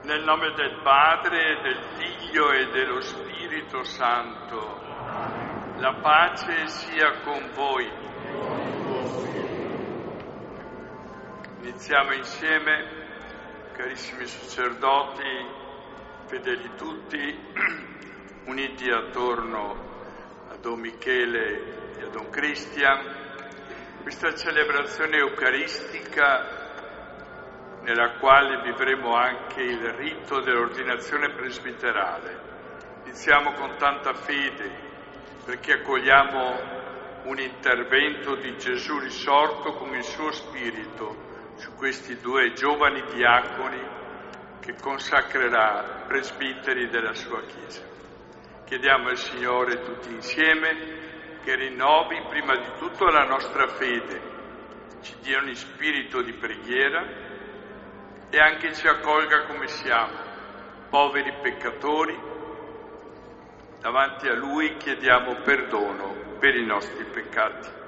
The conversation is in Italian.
Nel nome del Padre, del Figlio e dello Spirito Santo. La pace sia con voi. Iniziamo insieme, carissimi sacerdoti, fedeli tutti, uniti attorno a Don Michele e a Don Cristian, questa celebrazione eucaristica nella quale vivremo anche il rito dell'ordinazione presbiterale. Iniziamo con tanta fede, perché accogliamo un intervento di Gesù risorto con il suo Spirito su questi due giovani diaconi che consacrerà presbiteri della sua Chiesa. Chiediamo al Signore tutti insieme che rinnovi prima di tutto la nostra fede, ci dia un spirito di preghiera e anche ci accolga come siamo, poveri peccatori. Davanti a Lui chiediamo perdono per i nostri peccati.